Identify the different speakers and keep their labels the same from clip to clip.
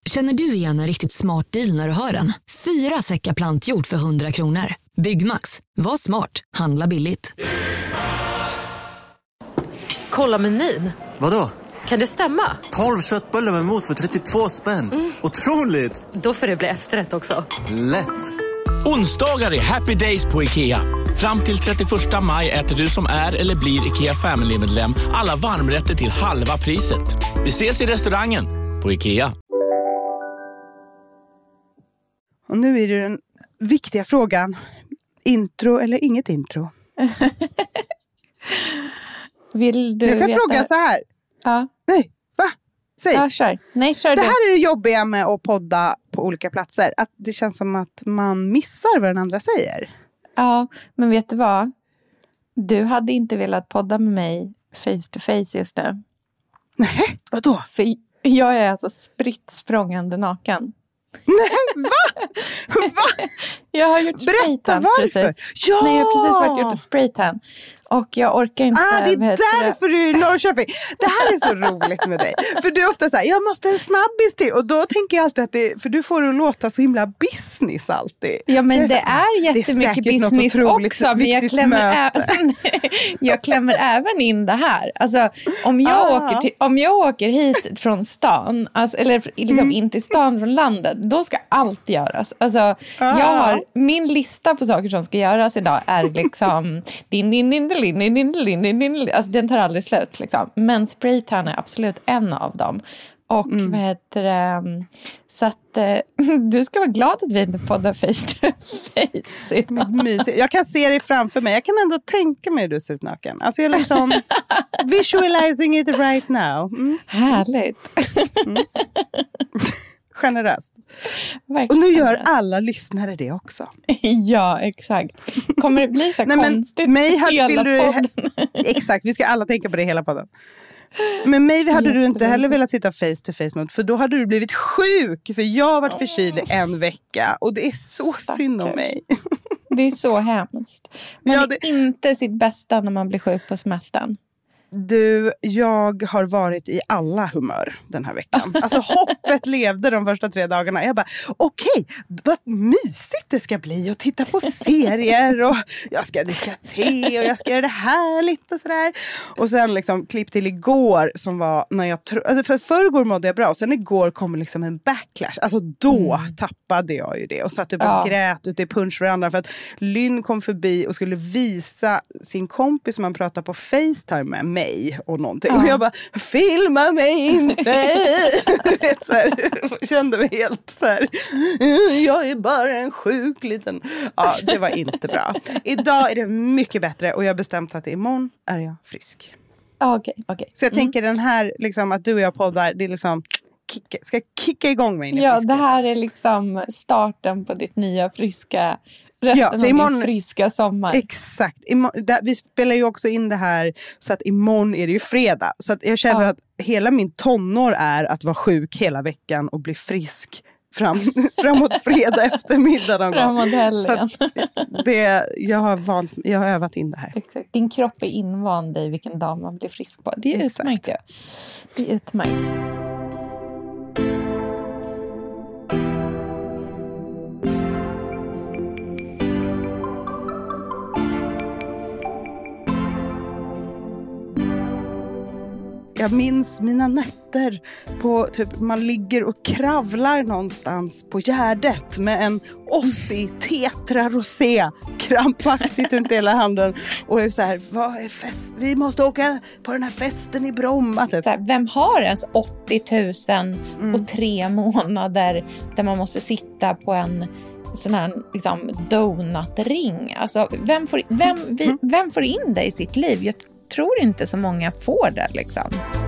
Speaker 1: Känner du igen en riktigt smart deal när du hör den? 4 säckar plantjord för 100 kronor. Byggmax. Var smart. Handla billigt.
Speaker 2: Kolla menyn.
Speaker 3: Vadå?
Speaker 2: Kan det stämma?
Speaker 3: 12 köttbullar med mos för 32 spänn. Otroligt!
Speaker 2: Då får det bli efterrätt också.
Speaker 3: Lätt!
Speaker 4: Onsdagar är happy days på IKEA. Fram till 31 maj äter du som är eller blir IKEA Family-medlem alla varmrätter till halva priset. Vi ses i restaurangen på IKEA.
Speaker 5: Och nu är det den viktiga frågan. Intro eller inget intro?
Speaker 6: Vill du
Speaker 5: Jag kan
Speaker 6: veta?
Speaker 5: fråga så här.
Speaker 6: Ja.
Speaker 5: Nej, va? Säg.
Speaker 6: Ja, kör. Nej, kör
Speaker 5: det
Speaker 6: du.
Speaker 5: här är det jobbiga med att podda på olika platser. Att det känns som att man missar vad den andra säger.
Speaker 6: Ja, men vet du vad? Du hade inte velat podda med mig face to face just nu.
Speaker 5: Nej, vadå?
Speaker 6: För jag är alltså spritt språngande naken.
Speaker 5: Nej, va? Va?
Speaker 6: Jag har gjort spraytan.
Speaker 5: Berätta varför.
Speaker 6: Precis.
Speaker 5: Ja!
Speaker 6: Nej, jag har precis varit gjort ett spraytan. Och jag orkar inte.
Speaker 5: Det är därför du är i Norrköping. Det här är så roligt med dig. För du är ofta så här, jag måste en snabbis till. Och då tänker jag alltid att det, för du får det att låta så himla business alltid.
Speaker 6: Ja, men
Speaker 5: det
Speaker 6: är jättemycket business också. Men jag klämmer även in det här. Alltså, om jag åker hit från stan, alltså, eller liksom in till stan från landet, då ska allt göras. Alltså, jag har min lista på saker som ska göras idag är liksom alltså, den tar aldrig slut liksom. Men spraytan är absolut en av dem. Och vad heter det? Så att du ska vara glad att vi inte poddar face to face idag.
Speaker 5: Jag kan se dig framför mig. Jag kan ändå tänka mig hur du ser ut naken. Alltså jag är liksom visualizing it right now.
Speaker 6: Härligt.
Speaker 5: Generöst.
Speaker 6: Verkligen.
Speaker 5: Och nu gör alla lyssnare det också.
Speaker 6: Ja, exakt. Kommer det bli så konstigt hela podden?
Speaker 5: Exakt, vi ska alla tänka på det hela podden. Men mig hade du inte heller velat sitta face to face mot, för då hade du blivit sjuk. För jag har varit förkyld en vecka och det är så synd om mig.
Speaker 6: Det är så hemskt. Man är inte sitt bästa när man blir sjuk på semestern.
Speaker 5: Du, jag har varit i alla humör den här veckan. Alltså hoppet levde de första 3 dagarna. Jag bara, okej, vad mysigt det ska bli att titta på serier och jag ska dricka te och jag ska göra det här lite sådär. Och sen liksom klipp till igår som var när jag för förrgår mådde jag bra och sen igår kom liksom en backlash. Alltså då tappade jag ju det och satt upp och grät ute i punschverandan för att Lynn kom förbi och skulle visa sin kompis som man pratar på FaceTime med mig och någonting. Och jag bara, filma mig inte! Vet, så här, kände mig helt så här, jag är bara en sjuk liten... Ja, det var inte bra. Idag är det mycket bättre och jag har bestämt att imorgon är jag frisk.
Speaker 6: Okej.
Speaker 5: Så jag tänker den här, liksom, att du och jag poddar, det är liksom... ska kicka igång mig in i
Speaker 6: Ja,
Speaker 5: friska.
Speaker 6: det här är liksom starten på ditt nya friska... Resten av din friska sommar.
Speaker 5: Exakt. Vi spelar ju också in det här så att imorgon är det ju fredag. Så att jag känner att hela min tonår är att vara sjuk hela veckan och bli frisk framåt fredag eftermiddag.
Speaker 6: Framåt helgen.
Speaker 5: Jag har övat in det här.
Speaker 6: Exakt. Din kropp är invand i vilken dag man blir frisk på. Det är utmärkt. Ja. Det är utmärkt.
Speaker 5: Jag minns mina nätter på typ man ligger och kravlar någonstans på Gärdet med en Ossi Tetra Rosé krampaktigt runt hela handen och är så här, vad är fest? Vi måste åka på den här festen i Bromma typ.
Speaker 6: Vem har ens 80 000 och 3 månader där man måste sitta på en sån här liksom donutring? Alltså vem får in det i sitt liv? Jag tror inte så många får det liksom.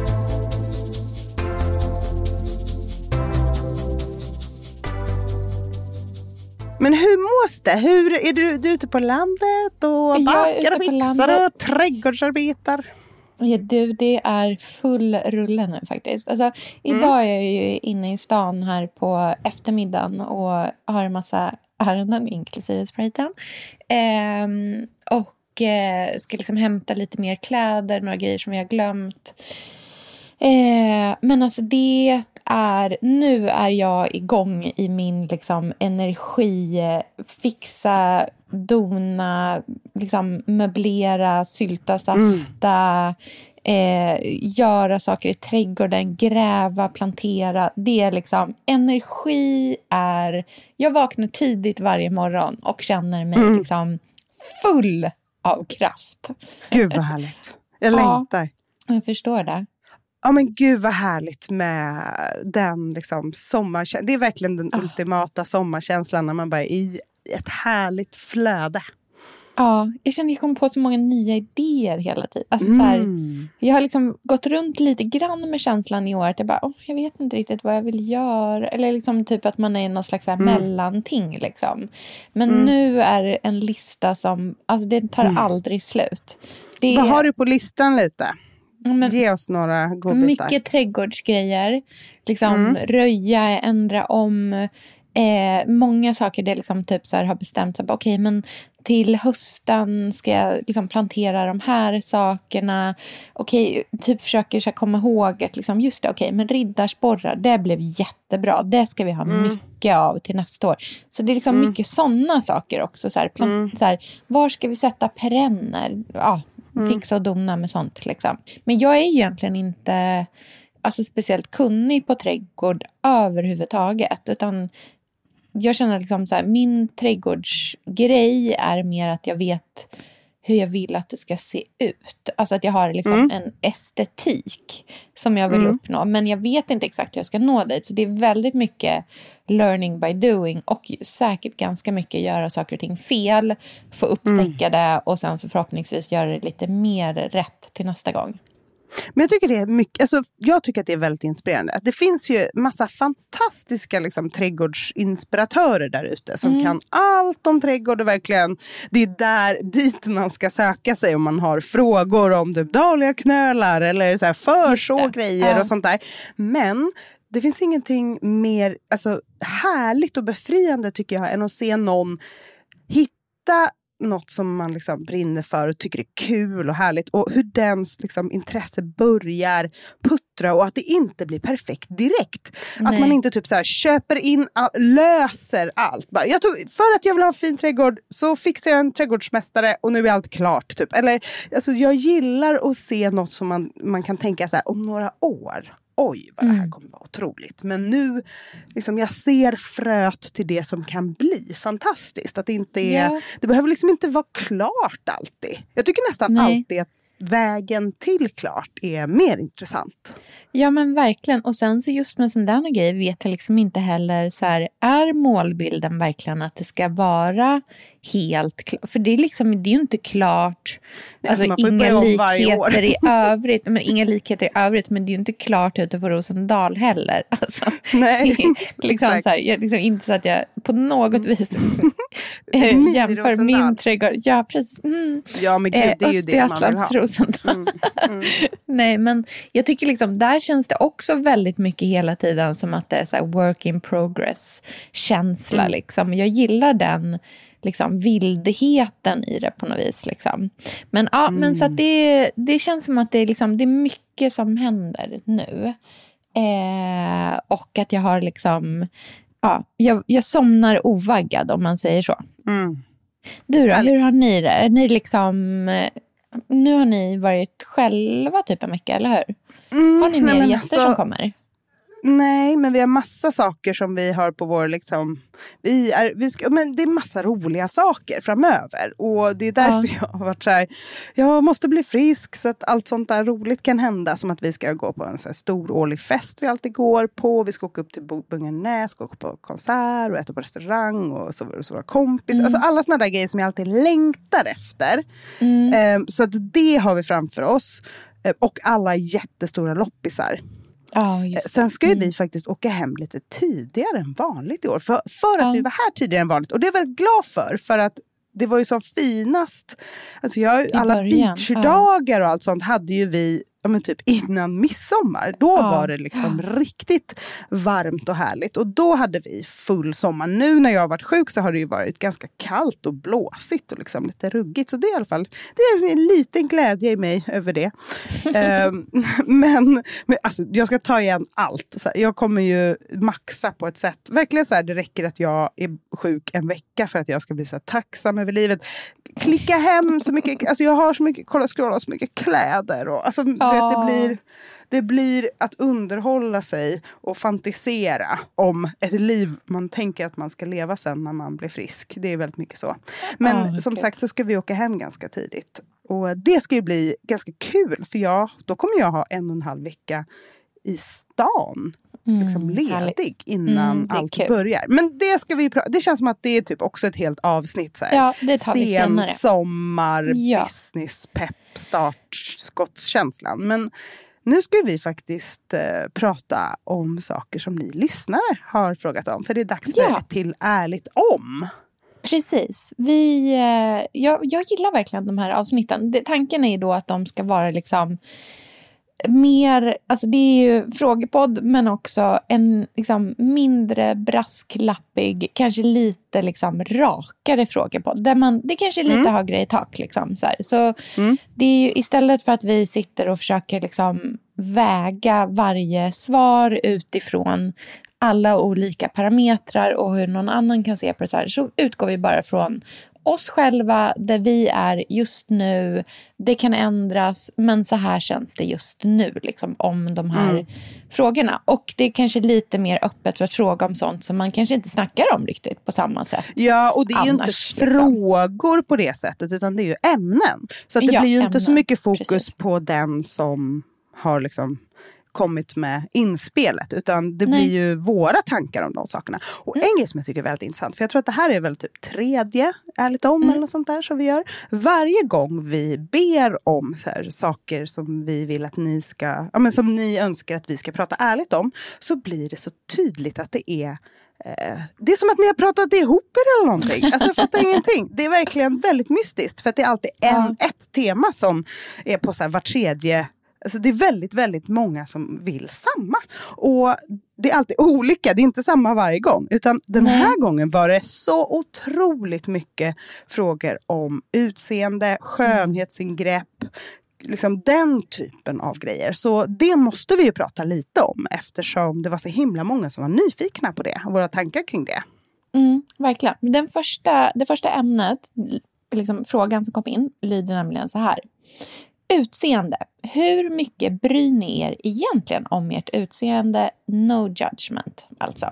Speaker 5: Men hur mås det? Är du ute på landet och bakar och fixar och trädgårdsarbetar?
Speaker 6: Ja, det är full rulle nu faktiskt. Alltså, idag är jag ju inne i stan här på eftermiddagen och har en massa ärenden inklusive spraytan. Och ska liksom hämta lite mer kläder, några grejer som jag har glömt. Men alltså det nu är jag igång i min liksom energi, fixa, dona, liksom möblera, sylta, safta, göra saker i trädgården, gräva, plantera. Det är liksom, energi är, jag vaknar tidigt varje morgon och känner mig liksom full av kraft.
Speaker 5: Gud vad härligt. Jag längtar.
Speaker 6: Jag förstår det.
Speaker 5: Ja men gud vad härligt med den liksom sommarkänslan. Det är verkligen den ultimata sommarkänslan när man bara är i ett härligt flöde.
Speaker 6: Ja, jag känner att jag kommer på så många nya idéer hela tiden. Alltså, så här, jag har liksom gått runt lite grann med känslan i år att jag bara, jag vet inte riktigt vad jag vill göra. Eller liksom typ att man är i någon slags så här mellanting liksom. Men nu är det en lista som, alltså det tar aldrig slut.
Speaker 5: Vad har du på listan lite? Ge oss några godbitar.
Speaker 6: Mycket trädgårdsgrejer. Liksom röja, ändra om. Många saker det liksom typ så här har bestämt sig. Okej, men till hösten ska jag liksom plantera de här sakerna. Okej, typ försöker så komma ihåg att liksom, just det, okej, men riddarsporrar, det blev jättebra. Det ska vi ha mycket av till nästa år. Så det är liksom mycket sådana saker också. Så här, så här, var ska vi sätta perenner? Ja, fixa och dona med sånt liksom. Men jag är egentligen inte alltså speciellt kunnig på trädgård överhuvudtaget, utan jag känner liksom så här, min trädgårdsgrej är mer att jag vet hur jag vill att det ska se ut. Alltså att jag har liksom en estetik som jag vill uppnå. Men jag vet inte exakt hur jag ska nå dit. Så det är väldigt mycket learning by doing. Och säkert ganska mycket göra saker och ting fel. Få upptäcka det och sen så förhoppningsvis göra det lite mer rätt till nästa gång.
Speaker 5: Men jag tycker det är mycket, alltså jag tycker att det är väldigt inspirerande. Det finns ju massa fantastiska liksom trädgårdsinspiratörer där ute som kan allt om trädgård och verkligen, det är dit man ska söka sig om man har frågor om typ dahliaknölar eller så här försågrejer och sånt där. Men det finns ingenting mer alltså härligt och befriande tycker jag än att se någon hitta något som man liksom brinner för och tycker är kul och härligt och hur dens liksom intresse börjar puttra och att det inte blir perfekt direkt. Nej. Att man inte typ så här köper in löser allt. För att jag vill ha en fin trädgård så fixar jag en trädgårdsmästare och nu är allt klart typ. Eller alltså jag gillar att se något som man kan tänka så här om några år. Oj, vad det här kommer vara otroligt. Men nu, liksom, jag ser fröet till det som kan bli fantastiskt. Att det inte är, det behöver liksom inte vara klart alltid. Jag tycker nästan alltid att vägen till klart är mer intressant.
Speaker 6: Ja men verkligen. Och sen så just med sån där grej vet jag liksom inte heller så här, är målbilden verkligen att det ska vara helt klart? För det är liksom, det är ju inte klart. Alltså inga likheter i övrigt. Men inga likheter i övrigt, men det är ju inte klart ute på Rosendal heller. Alltså,
Speaker 5: nej.
Speaker 6: Liksom så här, jag, liksom inte så att jag på något vis jämför min trädgård. Ja, precis.
Speaker 5: Ja, men gud, det är ju det man vill ha.
Speaker 6: Rosendal. Nej, men jag tycker liksom, där känns det också väldigt mycket hela tiden som att det är så här work in progress känsla liksom. Jag gillar den liksom vildheten i det på något vis liksom. Men ja, men så att det känns som att det är liksom, det är mycket som händer nu. Och att jag har liksom jag somnar ovaggad om man säger så. Du då, hur har ni det? Är ni liksom, nu har ni varit själva typ en vecka, eller hur? Har ni mer gäster som kommer?
Speaker 5: Nej, men vi har massa saker som vi har på vår liksom, men det är massa roliga saker framöver och det är därför jag har varit så här, jag måste bli frisk så att allt sånt där roligt kan hända, som att vi ska gå på en så här stor årlig fest vi alltid går på, vi ska åka upp till Bungenäs, ska åka på konsert och äta på restaurang och så våra kompis, alltså alla såna där grejer som jag alltid längtar efter. Så att det har vi framför oss och alla jättestora loppisar. Sen ska ju vi faktiskt åka hem lite tidigare än vanligt i år. För att vi var här tidigare än vanligt. Och det är jag väldigt glad för att det var ju som finast. Alltså alla beachdagar och allt sånt hade ju vi men typ innan midsommar. Då var det liksom riktigt varmt och härligt. Och då hade vi full sommar. Nu när jag har varit sjuk så har det ju varit ganska kallt och blåsigt och liksom lite ruggigt. Så det är i alla fall, det är en liten glädje i mig över det. men alltså, jag ska ta igen allt. Så här, jag kommer ju maxa på ett sätt. Verkligen så här, det räcker att jag är sjuk en vecka för att jag ska bli så här tacksam över livet. Klicka hem så mycket, alltså jag har så mycket, scrolla så mycket kläder och alltså det blir att underhålla sig och fantisera om ett liv man tänker att man ska leva sen när man blir frisk. Det är väldigt mycket så. Men som sagt så ska vi åka hem ganska tidigt. Och det ska ju bli ganska kul för då kommer jag ha 1,5 vecka i stan. Liksom ledig innan allt börjar. Men det ska vi det känns som att det är typ också ett helt avsnitt så här.
Speaker 6: Ja, det tar vi senare.
Speaker 5: Sommar, business, pepp, startskottskänslan. Men nu ska vi faktiskt prata om saker som ni lyssnare har frågat om. För det är dags för ett till ärligt om.
Speaker 6: Precis. Jag gillar verkligen de här avsnitten. Tanken är ju då att de ska vara liksom mer, alltså det är ju frågepodd men också en liksom mindre brasklappig, kanske lite liksom rakare frågepodd där det kanske är lite högre i tak liksom så här. Så det är ju istället för att vi sitter och försöker liksom väga varje svar utifrån alla olika parametrar och hur någon annan kan se på det så utgår vi bara från oss själva, där vi är just nu. Det kan ändras, men så här känns det just nu liksom, om de här frågorna. Och det är kanske lite mer öppet för att fråga om sånt som man kanske inte snackar om riktigt på samma sätt.
Speaker 5: Ja, och det är ju inte frågor på det sättet, utan det är ju ämnen. Så att det blir ju inte så mycket fokus på den som har liksom kommit med inspelet, utan det blir ju våra tankar om de sakerna. Och en grej som jag tycker är väldigt intressant, för jag tror att det här är väl typ 3:e ärligt om eller något sånt där som vi gör. Varje gång vi ber om så här, saker som vi vill att ni ska, som ni önskar att vi ska prata ärligt om, så blir det så tydligt att det är som att ni har pratat ihop er eller någonting. Alltså jag fattar ingenting. Det är verkligen väldigt mystiskt, för att det är alltid ett tema som är på så här var tredje. Alltså det är väldigt, väldigt många som vill samma. Och det är alltid olika. Det är inte samma varje gång. Utan den här gången var det så otroligt mycket frågor om utseende, skönhetsingrepp. Liksom den typen av grejer. Så det måste vi ju prata lite om. Eftersom det var så himla många som var nyfikna på det. Och våra tankar kring det.
Speaker 6: Verkligen. Det första ämnet, liksom frågan som kom in, lyder nämligen så här. Utseende. Hur mycket bryr ni er egentligen om ert utseende? No judgment, alltså.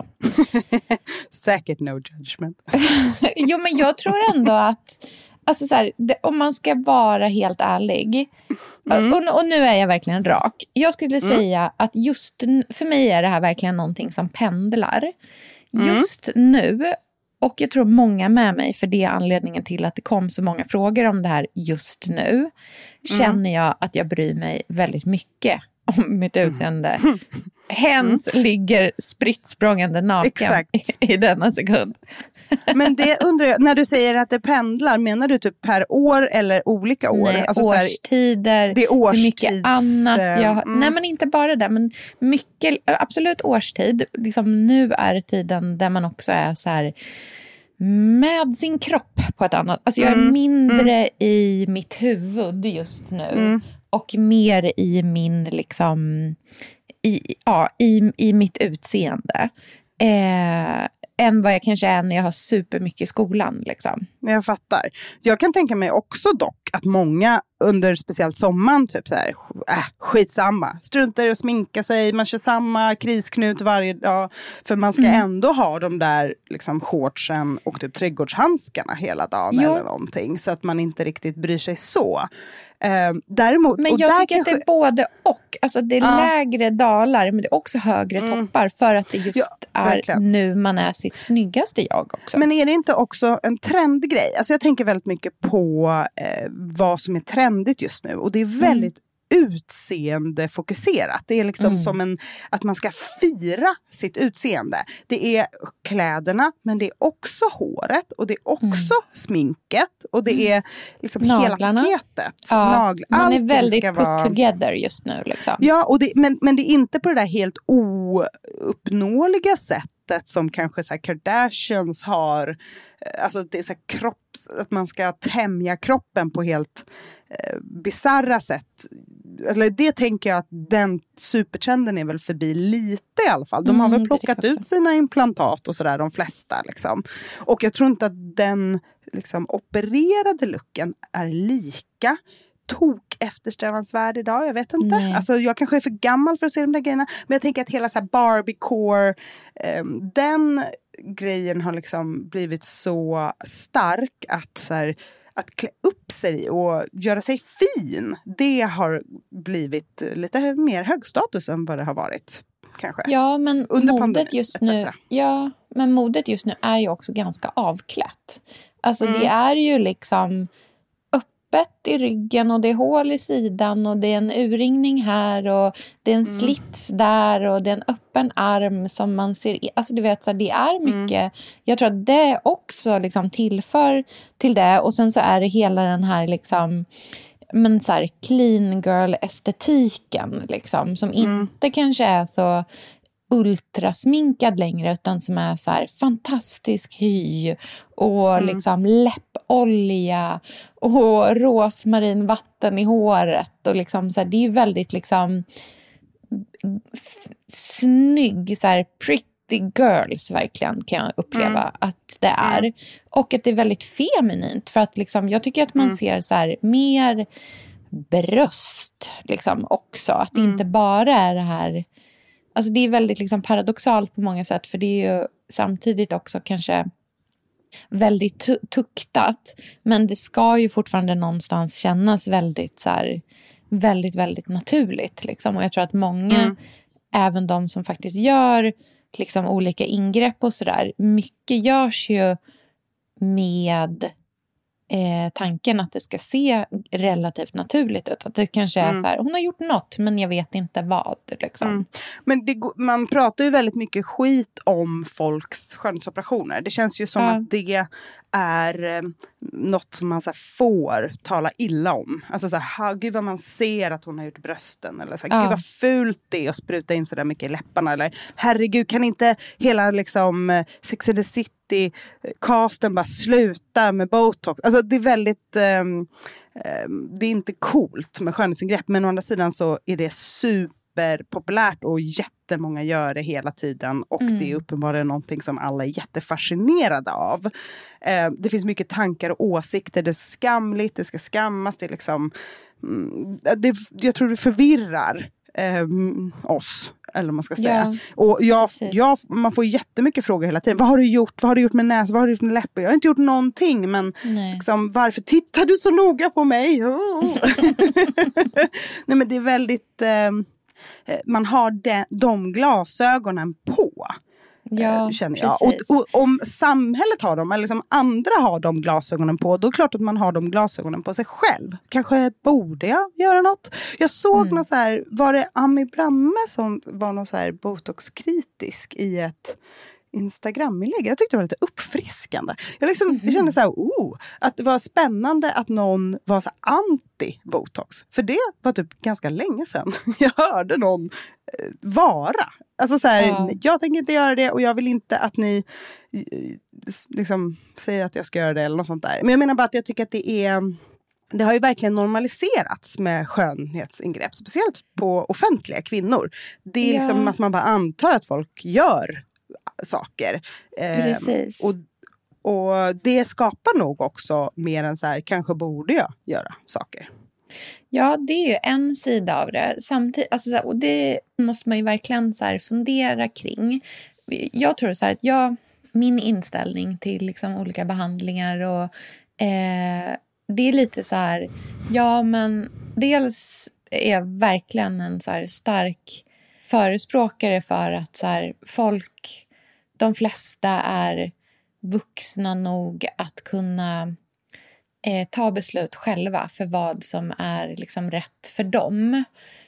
Speaker 5: Säkert no judgment.
Speaker 6: Jo, men jag tror ändå att alltså så här, om man ska vara helt ärlig och nu är jag verkligen rak. Jag skulle säga att just för mig är det här verkligen någonting som pendlar. Just nu. Och jag tror många med mig, för det är anledningen till att det kom så många frågor om det här just nu. Känner jag att jag bryr mig väldigt mycket om mitt utseende. Hens ligger spritt språngande naken i denna sekund.
Speaker 5: Men det undrar jag, när du säger att det pendlar, menar du typ per år eller olika år?
Speaker 6: Nej,
Speaker 5: alltså
Speaker 6: årstider,
Speaker 5: det är
Speaker 6: hur mycket annat jag nej, men inte bara det, men mycket, absolut årstid. Liksom, nu är tiden där man också är så här med sin kropp på ett annat. Alltså jag är mindre i mitt huvud just nu och mer i min liksom i mitt utseende. Än vad jag kanske är när jag har supermycket i skolan. Liksom.
Speaker 5: Jag fattar. Jag kan tänka mig också dock att många under speciellt sommaren typ så här, skitsamma. Struntar i att sminka sig, man kör samma krisknut varje dag. För man ska ändå ha de där liksom, shortsen och typ trädgårdshandskarna hela dagen eller någonting. Så att man inte riktigt bryr sig så. Däremot,
Speaker 6: men jag tycker att det är både och. Alltså det är lägre dalar, men det är också högre toppar. För att det just är nu man är sitt snyggaste jag också.
Speaker 5: Men är det inte också en trendgrej? Alltså jag tänker väldigt mycket på vad som är trendigt just nu. Och det är väldigt utseendefokuserat. Det är liksom som att man ska fira sitt utseende. Det är kläderna, men det är också håret och det är också sminket och det är liksom hela paketet.
Speaker 6: Ja, man är väldigt put together just nu. Liksom.
Speaker 5: Ja, men det är inte på det där helt ouppnåeliga sättet som kanske så här Kardashians har, alltså det är så här att man ska tämja kroppen på helt bizarra sätt. Eller det tänker jag att den supertrenden är väl förbi lite i alla fall. De har väl plockat ut sina implantat och sådär, de flesta liksom. Och jag tror inte att den liksom opererade looken är lika eftersträvansvärd idag, jag vet inte. Alltså jag kanske är för gammal för att se de där grejerna, men jag tänker att hela så här Barbie-core, den grejen har liksom blivit så stark att så här, att klä upp sig och göra sig fin, det har blivit lite mer högstatus än vad det har varit kanske.
Speaker 6: Ja, men
Speaker 5: under
Speaker 6: modet just nu, men modet just nu är ju också ganska avklätt. Alltså det är ju liksom i ryggen och det är hål i sidan och det är en urringning här och det är en slits där och det är en öppen arm som man ser, alltså du vet så här, det är mycket, jag tror att det också liksom tillför till det, och sen så är det hela den här liksom, men så här clean girl estetiken liksom, som inte kanske är så ultrasminkad längre, utan som är så här fantastisk hy och liksom läppolja och rosmarinvatten i håret och liksom så här, det är ju väldigt liksom snygg så här pretty girls verkligen, kan jag uppleva att det är, och att det är väldigt feminint, för att liksom jag tycker att man ser så här mer bröst liksom också, att det inte bara är det här. Alltså det är väldigt liksom paradoxalt på många sätt, för det är ju samtidigt också kanske väldigt tuktat, men det ska ju fortfarande någonstans kännas väldigt så här, väldigt, väldigt naturligt liksom. Och jag tror att många, även de som faktiskt gör liksom olika ingrepp och sådär, mycket görs ju med tanken att det ska se relativt naturligt ut. Att det kanske är så här, hon har gjort något men jag vet inte vad liksom.
Speaker 5: Men man pratar ju väldigt mycket skit om folks skönhetsoperationer. Det känns ju som att det är något som man så här får tala illa om. Alltså så här, gud vad man ser att hon har gjort brösten, eller så här, gud vad fult det är att spruta in så där mycket i läpparna, eller herregud, kan inte hela liksom Sex and the City casten bara sluta med botox. Alltså det är väldigt det är inte coolt med skönhetsingrepp, men å andra sidan så är det superpopulärt och jättemånga gör det hela tiden, och det är uppenbarligen någonting som alla är jättefascinerade av. Det finns mycket tankar och åsikter, det är skamligt, det ska skammas, det är liksom jag tror det förvirrar oss, eller man ska säga. Och man får jättemycket frågor hela tiden. Vad har du gjort? Vad har du gjort med näs? Vad har du gjort med läppar? Jag har inte gjort någonting, men liksom, varför tittar du så noga på mig? Nej, men det är väldigt man har de glasögonen på. Känner jag. Och om samhället har dem, eller liksom andra har de glasögonen på, då är det klart att man har de glasögonen på sig själv. Kanske borde jag göra något. Jag såg något så här, var det Ami Bramme som var någon så här botoxkritisk i ett Instagram-inlägg. Jag tyckte det var lite uppfriskande. Jag kände så här, att det var spännande att någon var så anti-botox. För det var typ ganska länge sedan jag hörde någon vara. Alltså så här, jag tänker inte göra det och jag vill inte att ni liksom säger att jag ska göra det eller något sånt där. Men jag menar bara att jag tycker att det har ju verkligen normaliserats med skönhetsingrepp, speciellt på offentliga kvinnor. Det är liksom att man bara antar att folk gör saker.
Speaker 6: Precis.
Speaker 5: Och det skapar nog också mer än så här, kanske borde jag göra saker.
Speaker 6: Ja, det är ju en sida av det. Samtidigt, alltså, och det måste man ju verkligen så här fundera kring. Jag tror så här att min inställning till liksom olika behandlingar och det är lite så här, men dels är jag verkligen en så här stark förespråkare för att så här, de flesta är vuxna nog att kunna ta beslut själva för vad som är liksom rätt för dem.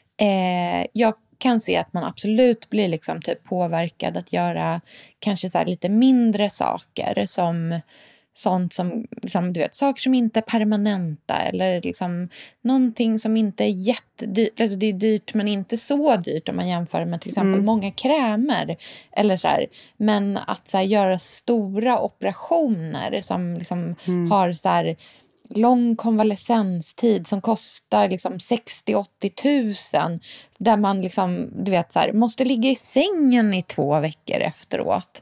Speaker 6: Jag kan se att man absolut blir liksom typ påverkad att göra kanske så här lite mindre saker som sånt som liksom, du vet, saker som inte är permanenta eller liksom någonting som inte är jättedyrt, alltså det är dyrt men inte så dyrt om man jämför med till exempel många krämer eller så här. Men att så här, göra stora operationer som liksom har så här lång konvalescenstid som kostar liksom 60-80 000 där man liksom, du vet så här, måste ligga i sängen i 2 veckor efteråt.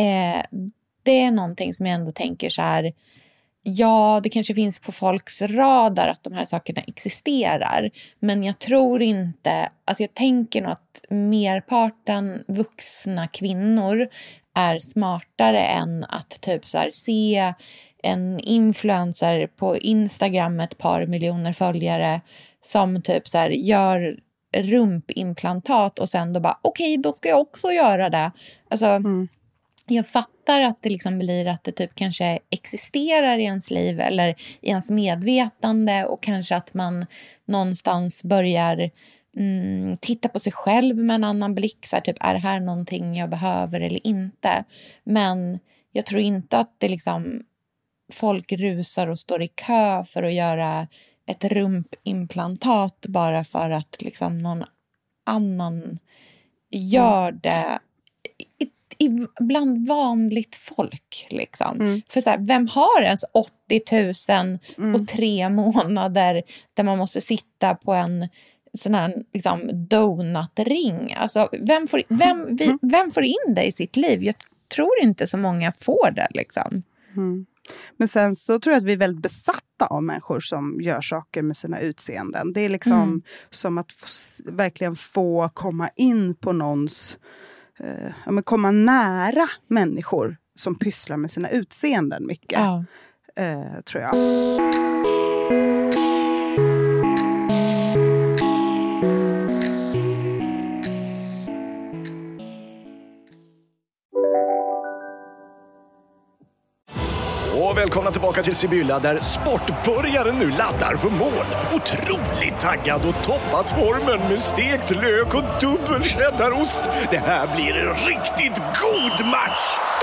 Speaker 6: Det är någonting som jag ändå tänker så här, ja, det kanske finns på folks radar att de här sakerna existerar, men jag tror inte, alltså jag tänker nog att merparten vuxna kvinnor är smartare än att typ så här se en influencer på Instagram med ett par miljoner följare som typ så här gör rumpimplantat och sen då bara okej, då ska jag också göra det. Alltså jag fattar att det liksom blir att det typ kanske existerar i ens liv eller i ens medvetande och kanske att man någonstans börjar titta på sig själv med en annan blick. Så här, typ, är det här någonting jag behöver eller inte? Men jag tror inte att det liksom folk rusar och står i kö för att göra ett rumpimplantat bara för att liksom någon annan gör det bland vanligt folk liksom. För så här, vem har ens 80 000 och 3 månader där man måste sitta på en sån här liksom donutring? Alltså vem får in det i sitt liv? Jag tror inte så många får det liksom.
Speaker 5: Men sen så tror jag att vi är väldigt besatta av människor som gör saker med sina utseenden. Det är liksom som att verkligen få komma in på någons komma nära människor som pysslar med sina utseenden mycket. Tror jag.
Speaker 7: Och välkomna tillbaka till Sibylla där sportbörjaren nu laddar för mål. Otroligt taggad och toppat formen med stekt lök och dubbel cheddarost. Det här blir en riktigt god match!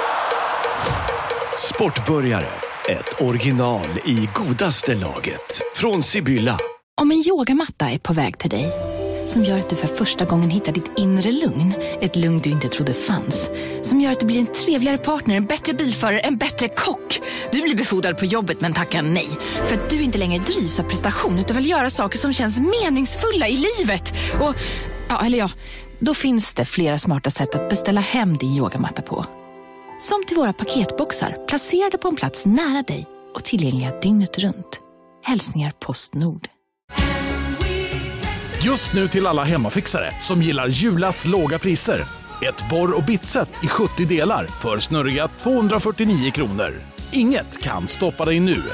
Speaker 7: Sportbörjare, ett original i godaste laget. Från Sibylla.
Speaker 8: Om en yogamatta är på väg till dig, som gör att du för första gången hittar ditt inre lugn, ett lugn du inte trodde fanns, som gör att du blir en trevligare partner, en bättre bilförare, en bättre kock. Du blir befordrad på jobbet men tackar nej, för att du inte längre drivs av prestation utan vill göra saker som känns meningsfulla i livet. Och, då finns det flera smarta sätt att beställa hem din yogamatta på. Som till våra paketboxar, placerade på en plats nära dig och tillgängliga dygnet runt. Hälsningar Postnord.
Speaker 9: Just nu till alla hemmafixare som gillar Julas låga priser. Ett borr- och bitset i 70 delar för snurriga 249 kronor. Inget kan stoppa dig nu.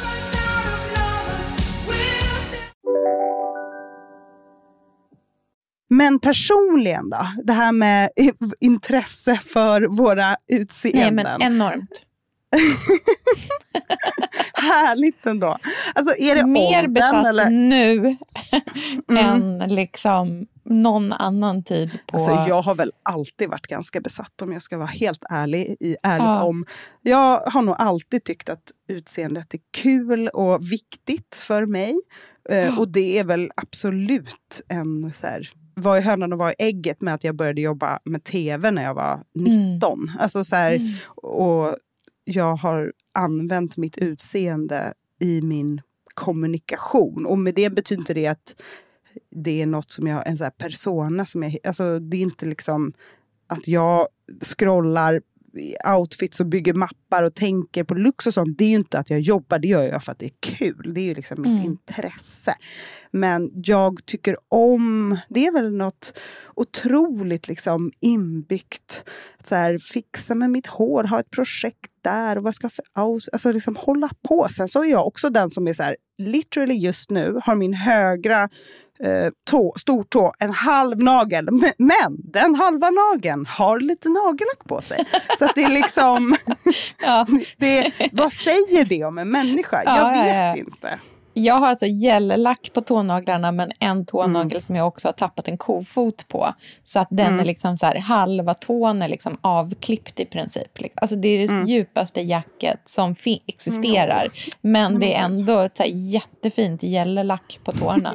Speaker 5: Men personligen då? Det här med intresse för våra utseenden.
Speaker 6: Nej, men enormt.
Speaker 5: Härligt ändå. Alltså är det
Speaker 6: mer
Speaker 5: åldern,
Speaker 6: besatt
Speaker 5: eller?
Speaker 6: Nu än liksom någon annan tid på...
Speaker 5: Alltså jag har väl alltid varit ganska besatt, om jag ska vara helt ärlig om. Jag har nog alltid tyckt att utseendet är kul och viktigt för mig. Och det är väl absolut en så här... Var i hönan och var i ägget med att jag började jobba med tv när jag var 19. Alltså så här, och jag har använt mitt utseende i min kommunikation. Och med det betyder inte det att det är något som jag, en så här persona som jag, alltså det är inte liksom att jag scrollar outfits och bygger mappar och tänker på looks och sånt. Det är ju inte att jag jobbar, det gör jag för att det är kul. Det är ju liksom mitt intresse. Men jag tycker om, det är väl något otroligt liksom inbyggt. Att så här, fixa med mitt hår, ha ett projekt där och vad ska jag för alltså liksom hålla på. Sen så är jag också den som är så här, literally just nu har min högra stortå en halv nagel, men den halva nageln har lite nagellack på sig. Så att det är liksom vad säger det om en människa? Jag vet inte.
Speaker 6: Jag har alltså gällack på tånaglarna, men en tånagel som jag också har tappat en kofot på. Så att den är liksom så här, halva tån är liksom avklippt i princip. Alltså det är det djupaste jacket som existerar. Men det är ändå ett så här jättefint gällack på tårna.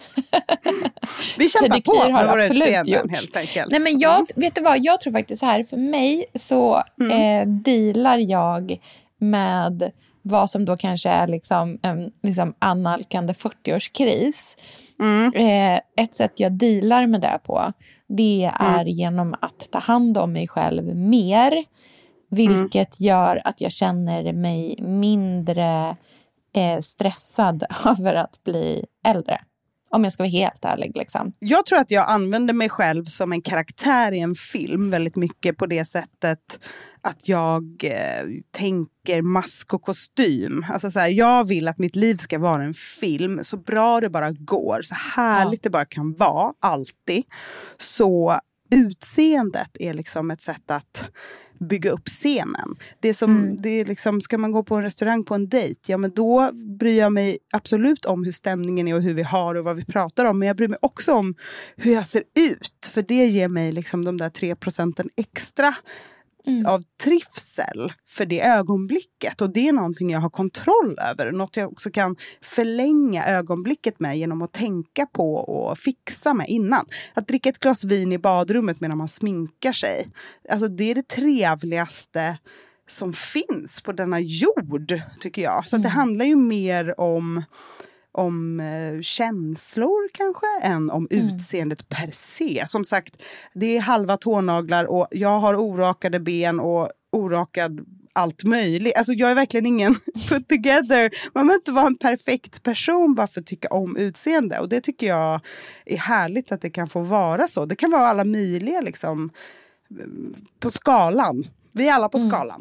Speaker 5: Vi kämpar på med våra utseenden helt enkelt.
Speaker 6: Nej, men vet du vad, jag tror faktiskt så här, för mig så dealar jag med vad som då kanske är liksom en liksom analkande 40-årskris. Ett sätt jag dealar med det på, det är genom att ta hand om mig själv mer. Vilket gör att jag känner mig mindre stressad över att bli äldre. Om jag ska vara helt ärlig liksom.
Speaker 5: Jag tror att jag använder mig själv som en karaktär i en film väldigt mycket på det sättet att jag tänker mask och kostym. Alltså så här, jag vill att mitt liv ska vara en film så bra det bara går. Så härligt det bara kan vara, alltid. Så utseendet är liksom ett sätt att bygga upp scenen. Det är liksom, ska man gå på en restaurang på en dejt, ja men då bryr jag mig absolut om hur stämningen är och hur vi har och vad vi pratar om, men jag bryr mig också om hur jag ser ut, för det ger mig liksom de där 3% extra av trivsel för det ögonblicket, och det är någonting jag har kontroll över, något jag också kan förlänga ögonblicket med genom att tänka på och fixa med innan. Att dricka ett glas vin i badrummet medan man sminkar sig, alltså det är det trevligaste som finns på denna jord, tycker jag. Så att det handlar ju mer om känslor kanske än om utseendet per se. Som sagt, det är halva tånaglar och jag har orakade ben och orakad allt möjligt. Alltså jag är verkligen ingen put together. Man behöver inte vara en perfekt person bara för att tycka om utseende. Och det tycker jag är härligt att det kan få vara så. Det kan vara alla möjliga liksom på skalan. Vi är alla på skalan.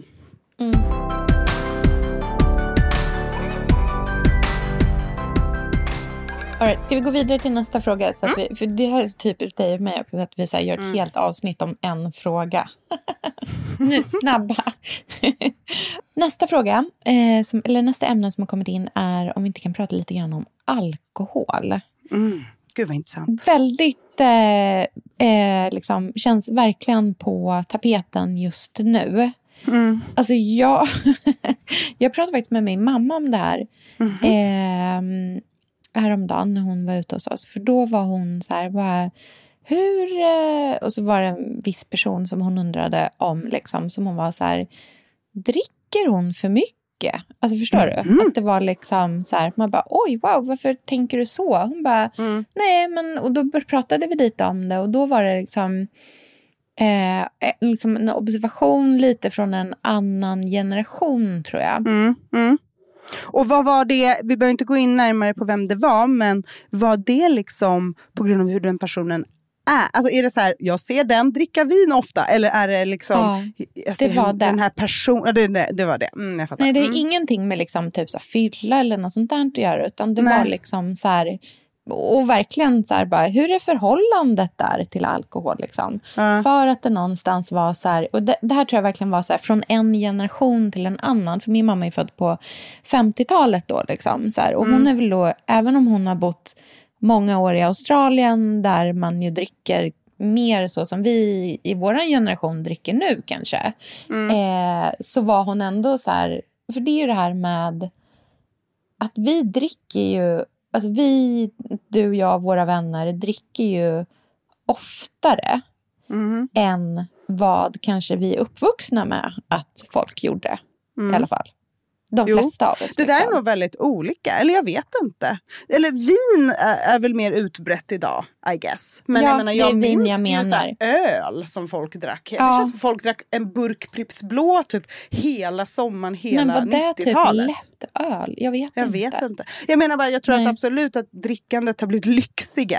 Speaker 6: All right, ska vi gå vidare till nästa fråga? Så att för det här är typiskt dig och mig också, så att vi så här, gör ett helt avsnitt om en fråga. Nu, snabba. Nästa fråga, eller nästa ämne som har kommit in är om vi inte kan prata lite grann om alkohol.
Speaker 5: Gud vad intressant.
Speaker 6: Väldigt, liksom, känns verkligen på tapeten just nu. Alltså jag pratade faktiskt med min mamma om det här. Häromdagen när hon var ute hos oss. För då var hon så här, och så var det en viss person som hon undrade om liksom, som hon var så här, dricker hon för mycket? Alltså förstår du? Att det var liksom så här, man bara, oj wow, varför tänker du så? Hon bara, nej men, och då pratade vi lite om det och då var det liksom en observation lite från en annan generation, tror jag.
Speaker 5: Och vad var det, vi behöver inte gå in närmare på vem det var, men var det liksom på grund av hur den personen är? Alltså är det så här, jag ser den dricka vin ofta, eller är det liksom
Speaker 6: det var
Speaker 5: den här personen, det var det. Jag fattar.
Speaker 6: Nej, det är ingenting med liksom typ så här, fylla eller något sånt där att göra, utan det var liksom så här, och verkligen så här bara, hur är förhållandet där till alkohol liksom? För att det någonstans var så här, och det här tror jag verkligen var så här, från en generation till en annan, för min mamma är född på 50-talet då liksom, så här, och hon är väl då, även om hon har bott många år i Australien där man ju dricker mer så som vi i våran generation dricker nu kanske, så var hon ändå så här, för det är ju det här med att vi dricker ju, alltså du, jag, våra vänner dricker ju oftare än vad kanske vi är uppvuxna med att folk gjorde i alla fall. De flesta av oss.
Speaker 5: Det där är nog väldigt olika, eller jag vet inte. Eller vin är väl mer utbrett idag, I guess. Men jag menar, jag minns ju så här öl som folk drack. Det känns som folk drack en burk Pripps Blå typ hela sommaren, hela 90-talet. Men var det
Speaker 6: typ lätt öl? Jag vet inte.
Speaker 5: Jag menar bara, jag tror att absolut att drickandet har blivit lyxigare.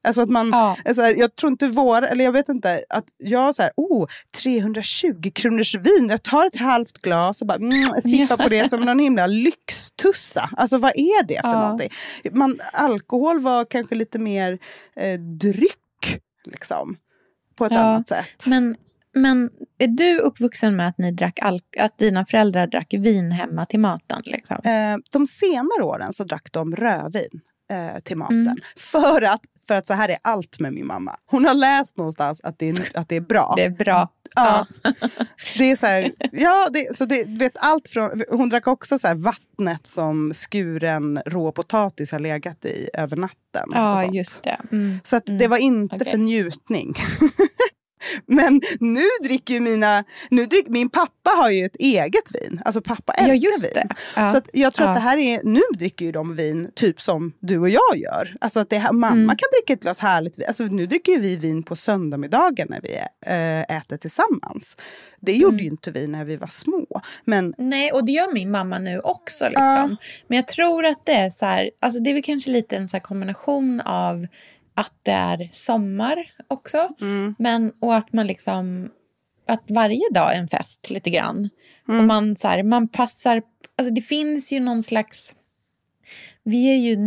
Speaker 5: Alltså att man, så här, jag tror inte eller jag vet inte, att jag så här, 320 kronors vin, jag tar ett halvt glas och bara sippar på det som någon himla lyxtussa. Alltså vad är det för någonting? Alkohol var kanske lite mer dryck, liksom, på ett annat sätt.
Speaker 6: Men är du uppvuxen med att ni drack att dina föräldrar drack vin hemma till maten? Liksom?
Speaker 5: De senare åren så drack de rödvin till maten. För att så här är allt med min mamma. Hon har läst någonstans att det är bra.
Speaker 6: Det är bra.
Speaker 5: Ja. Det är så här, så det vet allt från, hon drack också så här vattnet som skuren rå potatis har legat i över natten.
Speaker 6: Ja, just det.
Speaker 5: Så att det var inte för njutning. Men nu dricker min pappa har ju ett eget vin. Alltså pappa älskar vin. Ja. Så att jag tror att det här nu dricker ju de vin typ som du och jag gör. Alltså att mamma kan dricka ett glas härligt vin. Alltså nu dricker ju vi vin på söndagsmiddagen när vi äter tillsammans. Det gjorde ju inte vi när vi var små. Men
Speaker 6: nej, och det gör min mamma nu också liksom. Men jag tror att det är så här, alltså det är väl kanske lite en så här kombination av att det är sommar också. Och att man liksom, att varje dag är en fest lite grann. Och man passar, alltså det finns ju någon slags, vi är ju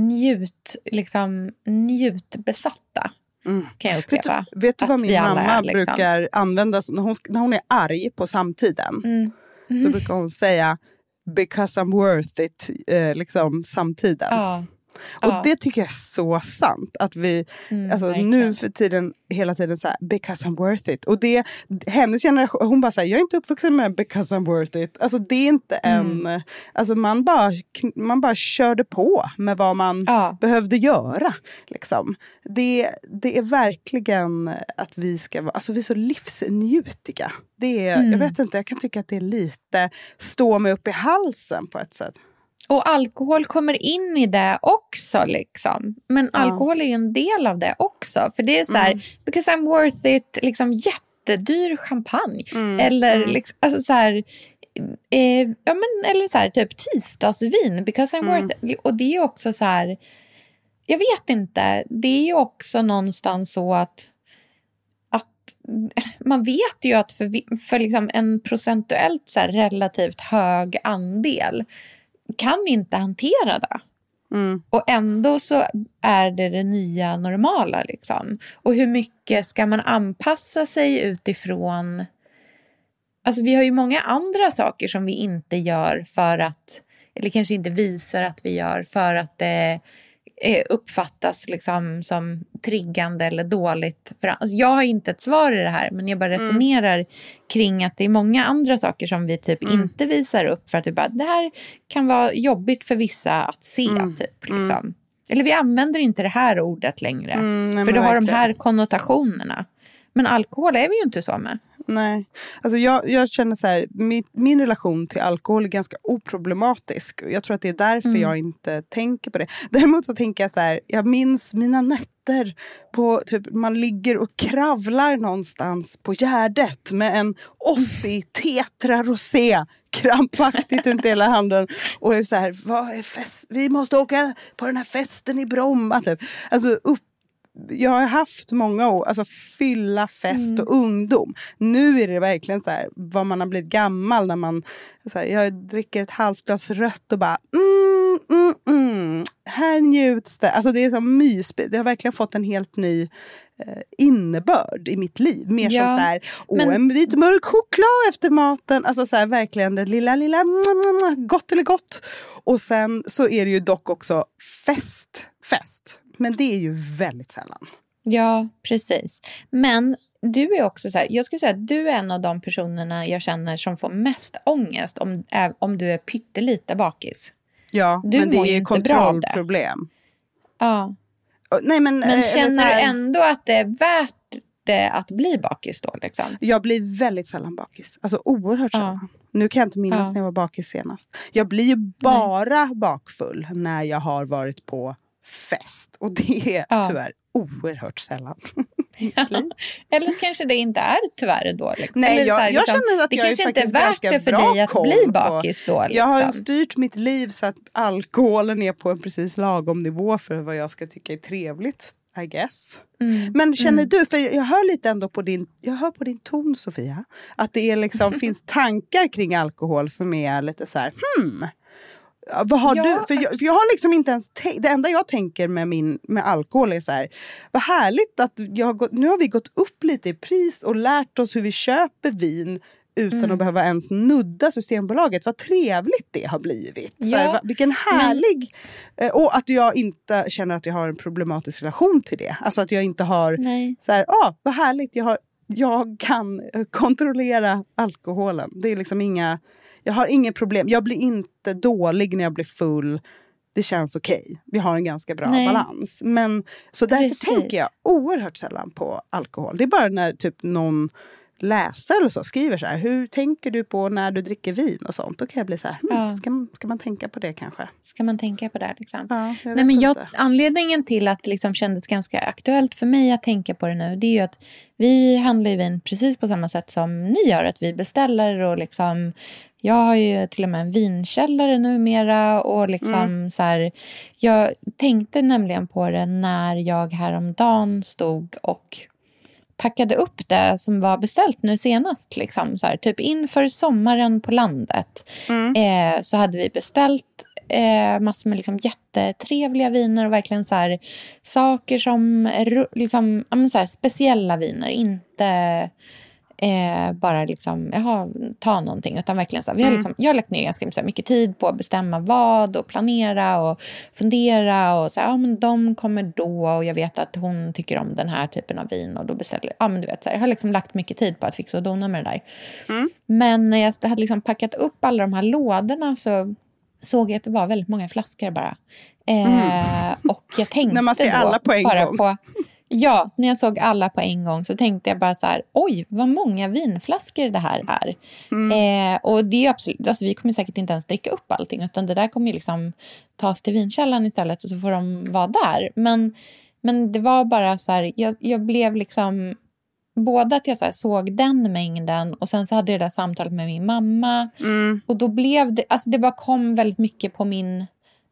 Speaker 6: njutbesatta. Kan jag uppleva.
Speaker 5: Vet du vad min mamma brukar använda när hon är arg på samtiden? Då brukar hon säga because I'm worth it, liksom samtiden. Och det tycker jag är så sant. Att vi nu för tiden hela tiden så här, because I'm worth it. Och det, hennes generation, hon bara säger, jag är inte uppvuxen med because I'm worth it. Alltså det är inte alltså man bara körde på med vad man behövde göra. Liksom. Det är verkligen att vi ska vara, alltså vi är så livsnjutiga. Det är, jag vet inte, jag kan tycka att det är lite stå mig upp i halsen på ett sätt.
Speaker 6: Och alkohol kommer in i det också liksom. Men alkohol är ju en del av det också. För det är så här, because I'm worth it, liksom jättedyr champagne. Eller liksom, alltså så här, eller så här typ tisdagsvin, because I'm worth it. Och det är ju också så här, jag vet inte, det är ju också någonstans så att man vet ju att för liksom en procentuellt så här relativt hög andel kan inte hantera det. Och ändå så är det nya normala liksom. Och hur mycket ska man anpassa sig utifrån, alltså vi har ju många andra saker som vi inte gör för att, eller kanske inte visar att vi gör för att det uppfattas liksom som triggande eller dåligt. Alltså jag har inte ett svar i det här, men jag bara resonerar kring att det är många andra saker som vi typ inte visar upp för att det här kan vara jobbigt för vissa att se typ liksom. Eller vi använder inte det här ordet längre för det har de här konnotationerna. Men alkohol är vi ju inte så med.
Speaker 5: Nej, alltså jag känner så här, min relation till alkohol är ganska oproblematisk. Jag tror att det är därför jag inte tänker på det. Däremot så tänker jag så här, jag minns mina nätter på typ, man ligger och kravlar någonstans på Gärdet med en Ossi Tetra Rosé krampaktigt runt hela handen. Och det är så här, vad är fest? Vi måste åka på den här festen i Bromma typ. Alltså jag har haft många år, alltså fylla, fest och ungdom. Nu är det verkligen så här, vad man har blivit gammal när man så här, jag dricker ett halvt glas rött och bara här njuts det. Alltså det är så mysigt. Det har verkligen fått en helt ny innebörd i mitt liv. Mer som så här, en vit mörk choklad efter maten. Alltså så här, verkligen det lilla gott eller gott. Och sen så är det ju dock också fest. Men det är ju väldigt sällan. Ja, precis. Men du är också så här, jag skulle säga att du är en av de personerna jag känner som får mest ångest om du är pyttelite bakis. Ja, men det är ju kontrollproblem. Ja. Nej, men känner du ändå att det är värt det att bli bakis då? Liksom? Jag blir väldigt sällan bakis. Alltså oerhört sällan. Nu kan jag inte minnas när jag var bakis senast. Jag blir ju bara bakfull när jag har varit på fest. Och det är tyvärr oerhört sällan.
Speaker 6: Eller kanske det inte är tyvärr då. Liksom.
Speaker 5: Nej,
Speaker 6: eller
Speaker 5: jag känner att
Speaker 6: det
Speaker 5: jag
Speaker 6: kanske
Speaker 5: är
Speaker 6: inte är värt det för dig att bli bakis då. Liksom.
Speaker 5: Jag har styrt mitt liv så att alkoholen är på en precis lagom nivå för vad jag ska tycka är trevligt I guess. Men känner du, för jag hör lite ändå på din ton, Sofia, att det är liksom, finns tankar kring alkohol som är lite så här, vad har du? För jag har liksom inte ens det enda jag tänker med alkohol är så här, vad härligt att nu har vi gått upp lite i pris och lärt oss hur vi köper vin utan att behöva ens nudda Systembolaget. Vad trevligt det har blivit. Så här, vilken härlig... Och att jag inte känner att jag har en problematisk relation till det. Alltså att jag inte har... Så här, vad härligt. Jag kan kontrollera alkoholen. Det är liksom inga... Jag har inget problem. Jag blir inte dålig när jag blir full. Det känns okej. Vi har en ganska bra balans. Men, så därför tänker jag oerhört sällan på alkohol. Det är bara när typ någon läsare eller så skriver så här, hur tänker du på när du dricker vin och sånt? Då kan jag bli så här, ska man tänka på det kanske?
Speaker 6: Ska man tänka på det liksom?
Speaker 5: Ja,
Speaker 6: nej, men anledningen till att det liksom kändes ganska aktuellt för mig att tänka på det nu, det är ju att vi handlar ju vin precis på samma sätt som ni gör, att vi beställer och liksom, jag har ju till och med en vinkällare numera och liksom så här, jag tänkte nämligen på det när jag häromdagen stod och packade upp det som var beställt nu senast liksom, så här, typ inför sommaren på landet så hade vi beställt massor med liksom jättetrevliga viner och verkligen så här, saker som liksom, så här, speciella viner, inte bara liksom, ta någonting, utan verkligen så här, vi har liksom, jag har lagt ner ganska mycket tid på att bestämma vad och planera och fundera och så här, men de kommer då och jag vet att hon tycker om den här typen av vin och då beställer, men du vet så här, jag har liksom lagt mycket tid på att fixa och dona med det där. Men när jag hade liksom packat upp alla de här lådorna så såg jag att det var väldigt många flaskor bara. Och jag tänkte
Speaker 5: när man ser alla på en gång.
Speaker 6: Ja, när jag såg alla på en gång så tänkte jag bara så här, oj, vad många vinflaskor det här är. Och det är absolut, alltså vi kommer säkert inte ens dricka upp allting, utan det där kommer ju liksom tas till vinkällan istället och så får de vara där. Men det var bara så här, jag blev liksom, både att jag så här såg den mängden och sen så hade jag det där samtalet med min mamma. Och då blev det, alltså det bara kom väldigt mycket på min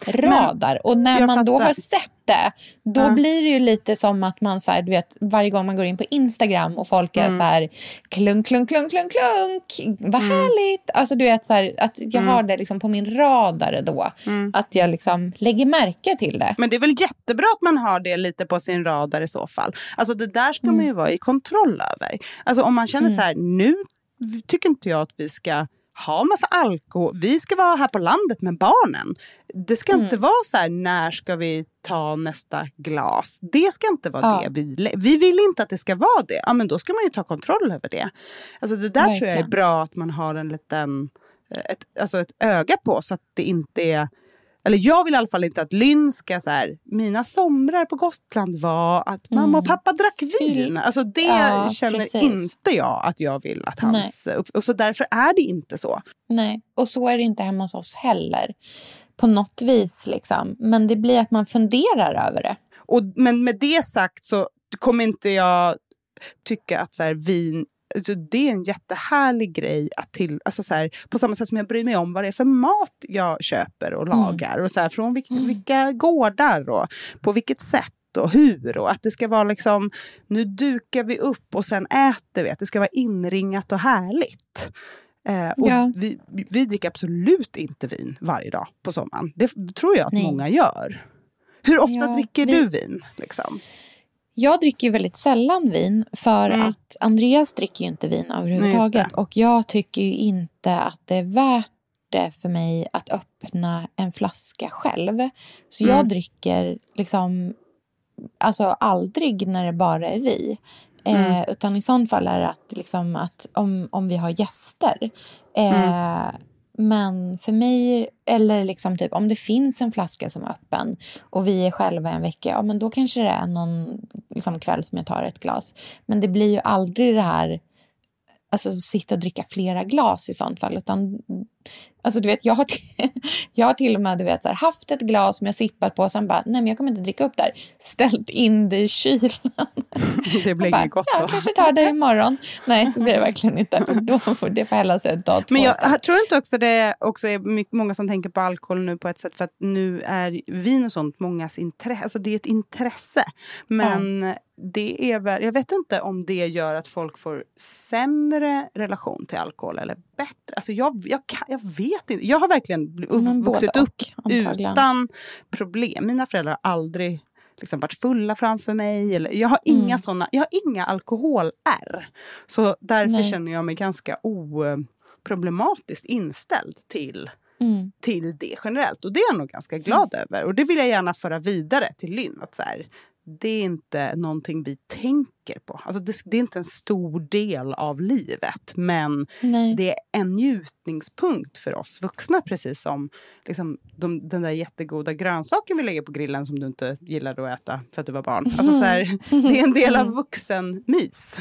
Speaker 6: radar. Och när man då har sett det, då blir det ju lite som att man så här, du vet, varje gång man går in på Instagram och folk är så här klunk, klunk, klunk, klunk, klunk, vad härligt. Alltså du vet så här, att jag har det liksom på min radar då. Att jag liksom lägger märke till det.
Speaker 5: Men det är väl jättebra att man har det lite på sin radar i så fall. Alltså det där ska man ju vara i kontroll över. Alltså om man känner så här, nu tycker inte jag att vi ska ha massa alkohol. Vi ska vara här på landet med barnen. Det ska inte vara så här, när ska vi ta nästa glas? Det ska inte vara det. Vi vill inte att det ska vara det. Ja, men då ska man ju ta kontroll över det. Alltså det där verkligen. Tror jag är bra att man har en liten ett öga på så att det inte är. Eller jag vill i alla fall inte att Lynn ska så här, mina somrar på Gotland var att mamma och pappa drack vin. Alltså det känner inte jag att jag vill att hans... Och så därför är det inte så.
Speaker 6: Nej, och så är det inte hemma hos oss heller. På något vis liksom. Men det blir att man funderar över det.
Speaker 5: Men med det sagt så kommer inte jag tycka att så här, vin... Alltså det är en jättehärlig grej att alltså så här, på samma sätt som jag bryr mig om vad det är för mat jag köper och lagar och så här, från vilka gårdar och på vilket sätt och hur, och att det ska vara liksom, nu dukar vi upp och sen äter vi, att det ska vara inringat och härligt. Och vi dricker absolut inte vin varje dag på sommaren. Det tror jag att många gör. Hur ofta dricker du vin liksom?
Speaker 6: Jag dricker ju väldigt sällan vin för att Andreas dricker ju inte vin överhuvudtaget. Och jag tycker ju inte att det är värt det för mig att öppna en flaska själv. Så jag dricker liksom, alltså aldrig när det bara är vi. Utan i sånt fall är det att, liksom, att om vi har gäster. Men för mig, eller liksom typ om det finns en flaska som är öppen och vi är själva en vecka, ja men då kanske det är någon liksom kväll som jag tar ett glas. Men det blir ju aldrig det här, alltså sitta och dricka flera glas i sånt fall, utan Alltså du vet, jag har till och med du vet, så här, haft ett glas som jag sippat på och sen bara, nej men jag kommer inte dricka upp där. Ställt in det i kylen.
Speaker 5: Det blir inget gott då.
Speaker 6: Jag kanske tar det imorgon. Nej, det blir det verkligen inte. Då får det hälla sig ett dag.
Speaker 5: Men jag tror inte också det också är många som tänker på alkohol nu på ett sätt, för att nu är vin och sånt mångas intresse. Alltså det är ett intresse. Men det är väl, jag vet inte om det gör att folk får sämre relation till alkohol eller bättre. Alltså jag vet inte. Jag har verkligen vuxit upp utan problem. Mina föräldrar har aldrig liksom varit fulla framför mig. Eller, jag har inga sådana, jag har inga alkoholär. Så därför känner jag mig ganska oproblematiskt inställd till det generellt. Och det är jag nog ganska glad över. Och det vill jag gärna föra vidare till Lynn. Att så här, det är inte någonting vi tänker på. Alltså det är inte en stor del av livet. Men det är en njutningspunkt för oss vuxna. Precis som liksom, den där jättegoda grönsaken vi lägger på grillen som du inte gillade att äta för att du var barn. Alltså så här, det är en del av vuxenmys.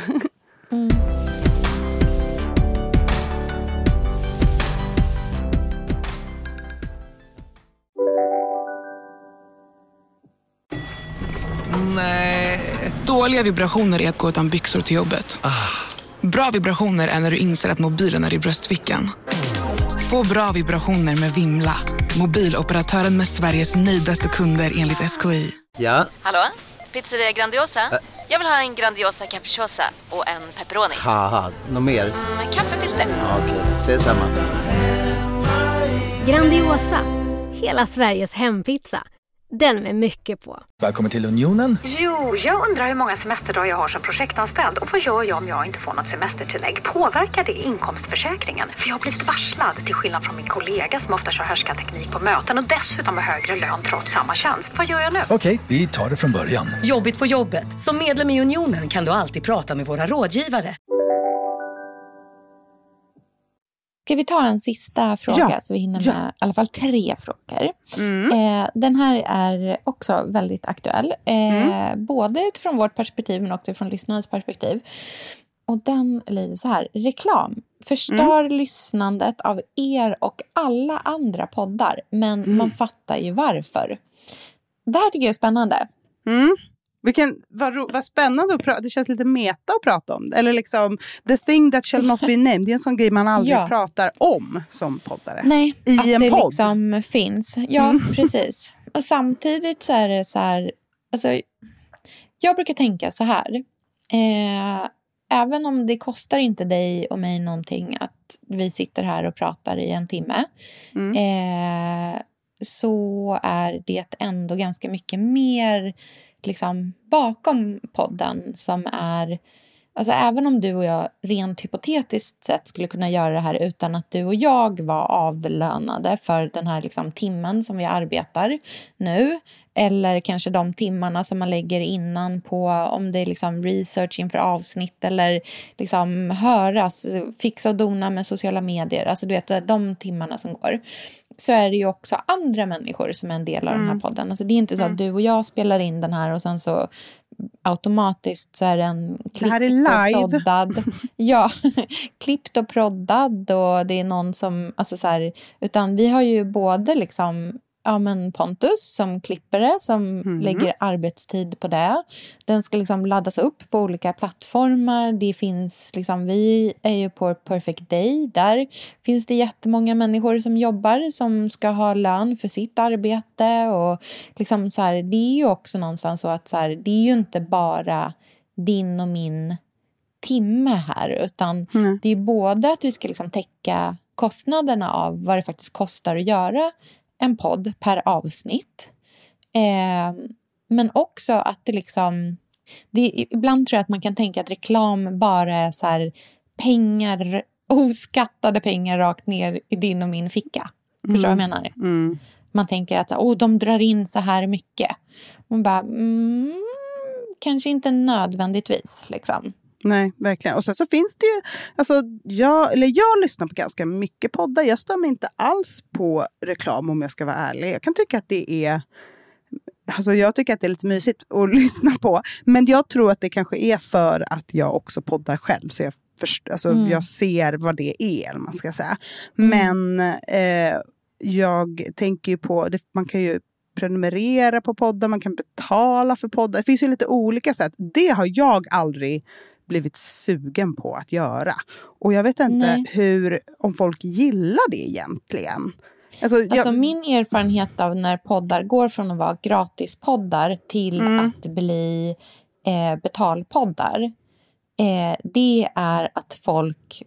Speaker 10: Nej. Dåliga vibrationer är att gå utan byxor till jobbet. Bra vibrationer är när du inser att mobilen är i bröstfickan. Få bra vibrationer med Vimla. Mobiloperatören med Sveriges nöjdaste kunder enligt SKI.
Speaker 11: Ja?
Speaker 12: Hallå? Pizzeria Grandiosa? Jag vill ha en Grandiosa capriciosa och en pepperoni.
Speaker 11: Haha, något mer?
Speaker 12: Kaffefilter.
Speaker 11: Ja, okej, ses samma.
Speaker 13: Grandiosa, hela Sveriges hempizza. Den med mycket på.
Speaker 14: Välkommen till Unionen.
Speaker 15: Jo, jag undrar hur många semesterdagar jag har som projektanställd. Och vad gör jag om jag inte får något semestertillägg? Påverkar det inkomstförsäkringen? För jag har blivit varslad, till skillnad från min kollega som ofta kör härskarteknik på möten. Och dessutom har högre lön trots samma tjänst. Vad gör jag nu?
Speaker 14: Okej, vi tar det från början.
Speaker 16: Jobbigt på jobbet. Som medlem i Unionen kan du alltid prata med våra rådgivare.
Speaker 6: Ska vi ta en sista fråga så vi hinner med i alla fall 3 frågor. Den här är också väldigt aktuell. Både utifrån vårt perspektiv men också från lyssnarens perspektiv. Och den lyder så här. Reklam förstör lyssnandet av er och alla andra poddar. Men man fattar ju varför. Det här tycker jag är spännande.
Speaker 5: Vad spännande att prata. Det känns lite meta att prata om. Eller liksom, the thing that shall not be named. Det är en sån grej man aldrig pratar om som poddare.
Speaker 6: Nej,
Speaker 5: i
Speaker 6: att
Speaker 5: en
Speaker 6: det
Speaker 5: podd.
Speaker 6: Liksom finns. Ja, precis. Och samtidigt så är det så här. Alltså, jag brukar tänka så här. Även om det kostar inte dig och mig någonting att vi sitter här och pratar i en timme. Så är det ändå ganska mycket mer liksom bakom podden som är, alltså även om du och jag rent hypotetiskt sett skulle kunna göra det här utan att du och jag var avlönade för den här liksom timmen som vi arbetar nu, eller kanske de timmarna som man lägger innan på om det är liksom research inför avsnitt eller liksom höras, fixa och dona med sociala medier, alltså du vet de timmarna som går, så är det ju också andra människor som är en del av den här podden. Alltså det är inte så att du och jag spelar in den här och sen så automatiskt så är den klippt och proddad. Ja, klippt och proddad och det är någon som, alltså så här, utan vi har ju både liksom Pontus som klipper det, som lägger arbetstid på det. Den ska liksom laddas upp på olika plattformar. Det finns liksom, vi är ju på Perfect Day. Där finns det jättemånga människor som jobbar som ska ha lön för sitt arbete. Och liksom så här, det är ju också någonstans så att så här, det är ju inte bara din och min timme här, utan det är både att vi ska liksom täcka kostnaderna av vad det faktiskt kostar att göra en podd per avsnitt. Men också att det liksom, ibland tror jag att man kan tänka att reklam bara är så här pengar, oskattade pengar rakt ner i din och min ficka. Förstår du vad jag menar? Man tänker att de drar in så här mycket. Man bara, kanske inte nödvändigtvis liksom.
Speaker 5: Nej, verkligen. Och sen så finns det ju, alltså jag lyssnar på ganska mycket poddar. Jag stör mig inte alls på reklam om jag ska vara ärlig. Jag kan tycka att det är, alltså jag tycker att det är lite mysigt att lyssna på. Men jag tror att det kanske är för att jag också poddar själv. Så jag jag ser vad det är, man ska säga. Men jag tänker ju på, man kan ju prenumerera på poddar, man kan betala för poddar. Det finns ju lite olika sätt. Det har jag aldrig blivit sugen på att göra. Och jag vet inte om folk gillar det egentligen. Alltså
Speaker 6: min erfarenhet av när poddar går från att vara gratispoddar till att bli betalpoddar, det är att folk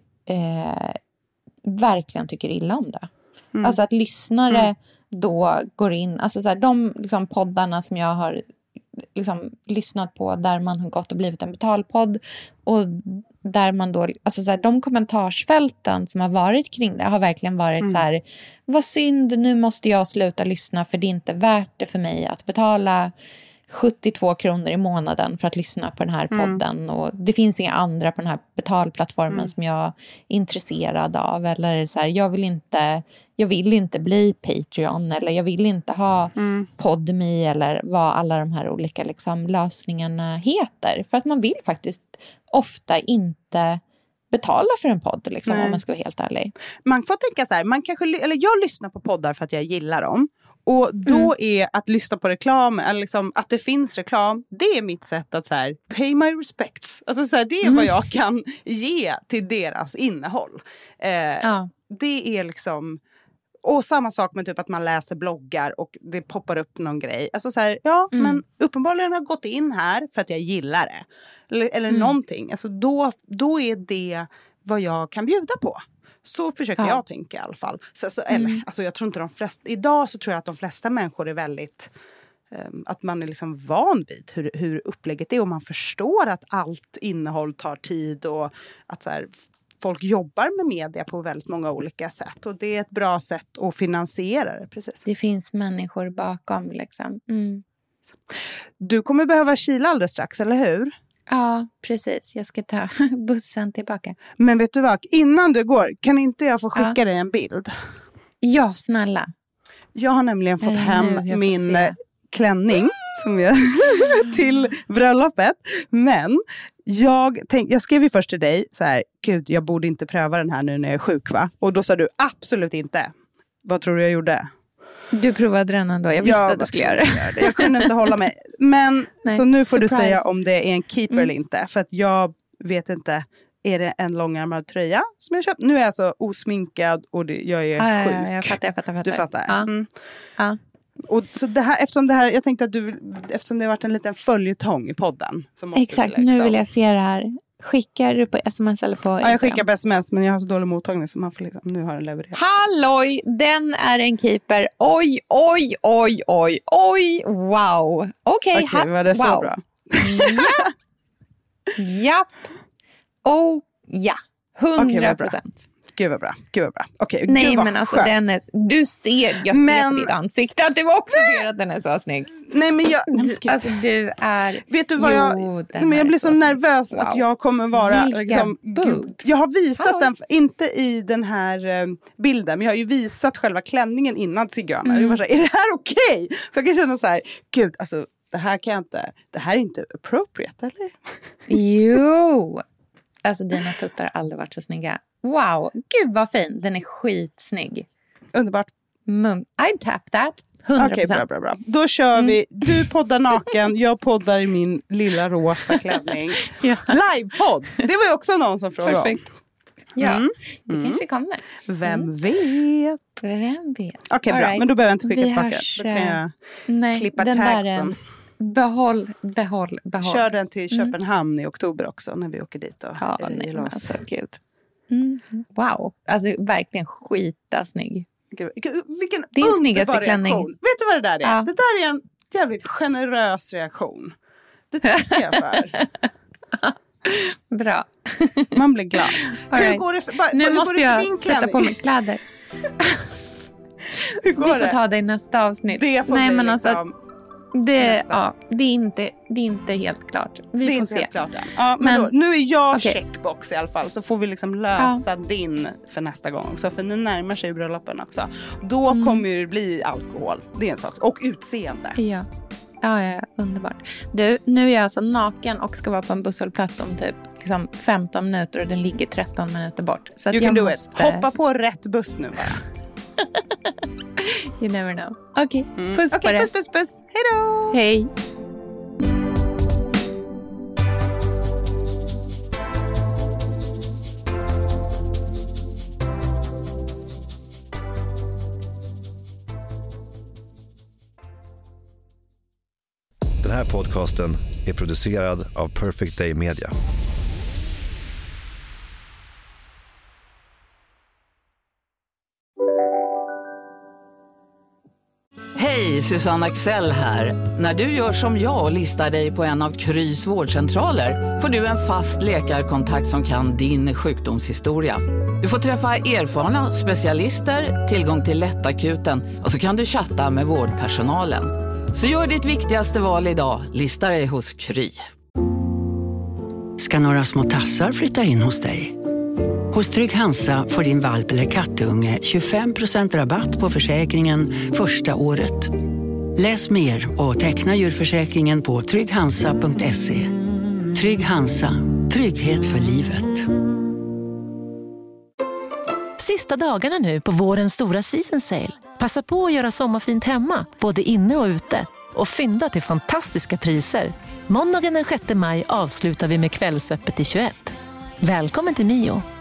Speaker 6: verkligen tycker illa om det. Alltså att lyssnare då går in, alltså så här, de liksom poddarna som jag har liksom lyssnat på där man har gått och blivit en betalpodd, och där man då, alltså så här, de kommentarsfälten som har varit kring det har verkligen varit så här: vad synd, nu måste jag sluta lyssna för det är inte värt det för mig att betala 72 kronor i månaden för att lyssna på den här podden, och det finns inga andra på den här betalplattformen som jag är intresserad av, eller så här, jag vill inte bli Patreon, eller jag vill inte ha Podme, eller vad alla de här olika liksom lösningarna heter, för att man vill faktiskt ofta inte betala för en podd liksom, om man ska vara helt ärlig.
Speaker 5: Man får tänka så här, jag lyssnar på poddar för att jag gillar dem. Och då är att lyssna på reklam, eller liksom att det finns reklam, det är mitt sätt att så här, pay my respects. Alltså så här, det är vad jag kan ge till deras innehåll. Det är liksom, och samma sak med typ att man läser bloggar och det poppar upp någon grej. Alltså så här, men uppenbarligen har jag gått in här för att jag gillar det. Eller någonting. Alltså då är det vad jag kan bjuda på. Så försöker jag tänka i alla fall. Alltså jag tror inte idag så tror jag att de flesta människor är väldigt, att man är liksom van vid hur upplägget är, och man förstår att allt innehåll tar tid, och att så här, folk jobbar med media på väldigt många olika sätt, och det är ett bra sätt att finansiera det, precis.
Speaker 6: Det finns människor bakom liksom.
Speaker 5: Du kommer behöva kila alldeles strax, eller hur?
Speaker 6: Ja, precis. Jag ska ta bussen tillbaka.
Speaker 5: Men vet du vad? Innan du går, kan inte jag få skicka dig en bild?
Speaker 6: Ja, snälla.
Speaker 5: Jag har nämligen fått hem min klänning som jag till bröllopet. Men jag skrev ju först till dig så här: gud, jag borde inte pröva den här nu när jag är sjuk, va? Och då sa du absolut inte. Vad tror du jag gjorde?
Speaker 6: Du provade den ändå. Jag visste att du skulle göra det.
Speaker 5: Jag kunde inte hålla mig. Men så nu får du säga om det är en keeper eller inte. För att jag vet inte. Är det en långärmad tröja som jag köpt? Nu är jag så osminkad och jag är sjuk.
Speaker 6: Ja, jag fattar.
Speaker 5: Du fattar.
Speaker 6: Ja.
Speaker 5: Och så det här, jag tänkte att eftersom det har varit en liten följetong i podden. Så måste
Speaker 6: exakt, nu vill jag se det här. Skickar du på sms eller på Instagram?
Speaker 5: Ja, jag skickar på sms, men jag har så dålig mottagning så man får liksom, nu har den levererat.
Speaker 6: Halloj, den är en keeper. Oj, wow. Okej,
Speaker 5: var det så bra?
Speaker 6: Japp. Oh, ja. 100%.
Speaker 5: Gud vad bra. Okej,
Speaker 6: nej,
Speaker 5: gud vad
Speaker 6: men alltså
Speaker 5: skönt.
Speaker 6: den är, du ser, jag ser på ditt ansikte att du också ser att den är så snygg.
Speaker 5: Nej, men
Speaker 6: alltså du är...
Speaker 5: Vet du vad jag blir så nervös att jag kommer vara liksom, jag har visat den, inte i den här bilden, men jag har ju visat själva klänningen innan Sigana. Jag var så här, är det här okej? För jag kan känna så här, gud, alltså det här kan jag inte, det här är inte appropriate, eller?
Speaker 6: Jo. Alltså dina tuttar har aldrig varit så snygga. Wow, gud vad fin. Den är skitsnygg.
Speaker 5: Underbart.
Speaker 6: I tap that. 100%.
Speaker 5: Okej, bra. Då kör vi. Du poddar naken, jag poddar i min lilla rosa klänning. Livepodd. Det var ju också någon som frågade.
Speaker 6: Perfekt. Ja, det kanske kommer.
Speaker 5: Vem vet? Okej, bra.
Speaker 6: Right.
Speaker 5: Men då behöver jag inte skicka tillbaka. Då kan jag klippa tagsen.
Speaker 6: Behåll.
Speaker 5: Kör den till Köpenhamn i oktober också, när vi åker dit.
Speaker 6: Alltså, gud. Wow, alltså verkligen skita snygg.
Speaker 5: Vilken
Speaker 6: din snyggaste klänning.
Speaker 5: Reaktion. Vet du vad det där är? Ja. Det där är en jävligt generös reaktion. Det tycker jag för.
Speaker 6: Bra.
Speaker 5: Man blir glad.
Speaker 6: Right.
Speaker 5: Hur går det för,
Speaker 6: nu måste jag sätta på mig kläder.
Speaker 5: Hur går
Speaker 6: vi får ta det i nästa avsnitt.
Speaker 5: Det får
Speaker 6: nej, men
Speaker 5: liksom...
Speaker 6: alltså, det är inte helt klart. Vi får se.
Speaker 5: Ja, men då, nu är jag checkbox i alla fall. Så får vi liksom lösa din för nästa gång också. För nu närmar sig bröllopen också. Då kommer det bli alkohol. Det är en sak. Och utseende.
Speaker 6: Ja. Ja, underbart. Du, nu är jag alltså naken och ska vara på en busshållplats om typ 15 minuter och den ligger 13 minuter bort. Så att
Speaker 5: you can do it. Hoppa på rätt buss nu bara.
Speaker 6: You never know. Okej, puss på det.
Speaker 5: Puss. Hej då!
Speaker 6: Hej.
Speaker 17: Den här podcasten är producerad av Perfect Day Media.
Speaker 18: Hej, Susanne Axel här. När du gör som jag och listar dig på en av Krys vårdcentraler får du en fast läkarkontakt som kan din sjukdomshistoria. Du får träffa erfarna specialister, tillgång till lättakuten och så kan du chatta med vårdpersonalen. Så gör ditt viktigaste val idag. Lista dig hos Kry.
Speaker 19: Ska några små tassar flytta in hos dig? Hos Trygg Hansa får din valp eller kattunge 25% rabatt på försäkringen första året. Läs mer och teckna djurförsäkringen på trygghansa.se. Trygg Hansa. Trygghet för livet.
Speaker 20: Sista dagarna nu på vårens stora season sale. Passa på att göra sommarfint hemma, både inne och ute. Och fynda till fantastiska priser. Måndagen den 6 maj avslutar vi med Kvällsöppet i 21. Välkommen till Mio.